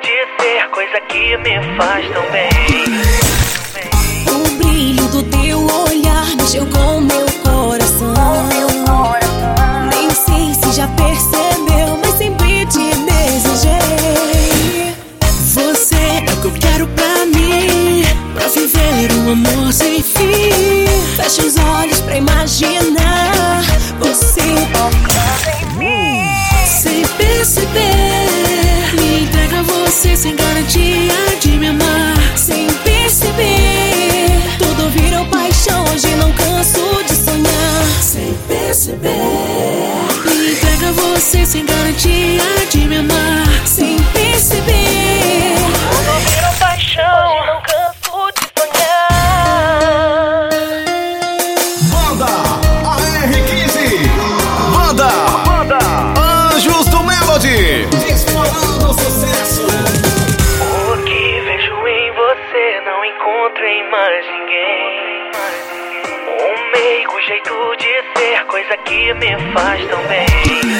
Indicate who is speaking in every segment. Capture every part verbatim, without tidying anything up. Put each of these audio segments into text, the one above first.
Speaker 1: de ser, coisa que me faz tão bem.
Speaker 2: O brilho do teu olhar mexeu com meu coração. Nem sei se já percebeu, mas sempre te desejei. Você é o que eu quero pra mim, pra viver um amor sem fim. Fecha os olhos pra imaginar você tocando em mim. Sem perceber, me entrega a você sem garantia de me amar. Sem perceber, tudo virou paixão, hoje não canso de sonhar. Sem perceber, me entrega a você sem garantia de me amar. Sem perceber,
Speaker 1: Tudo virou paixão, hoje não canso de sonhar.
Speaker 3: Banda A R quinze. Banda, Banda Anjos do Melody. Disparando sucesso.
Speaker 1: O que vejo em você não encontro em mais ninguém. Um meigo jeito de ser, coisa que me faz tão bem.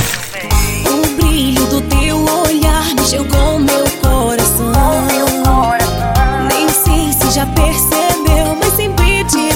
Speaker 2: o brilho do teu olhar mexeu com meu coração. Nem sei se já percebeu, mas sempre te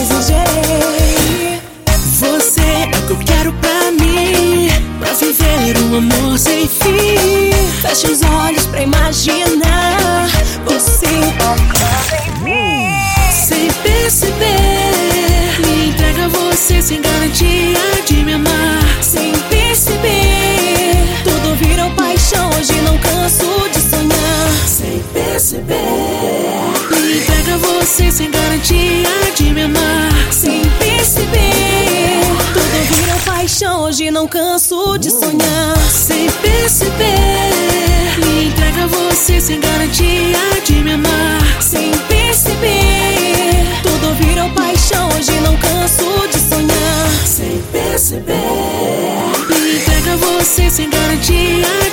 Speaker 2: desejei. Você é o que eu quero pra mim, pra viver um amor sem fim. Fecha os olhos pra imaginar você tocando em mim. Sem perceber, me entrega a você sem garantia de me amar. Sem perceber, tudo virou paixão, hoje não canso de sonhar. Sem perceber, me entrega a você sem garantia de me amar. Sem perceber, tudo virou paixão, hoje não canso de sonhar. Sem perceber, me entrega a você sem garantia de me amar. Sem perceber, tudo virou paixão, hoje não canso de sonhar. Sem perceber, me entrega a você sem garantia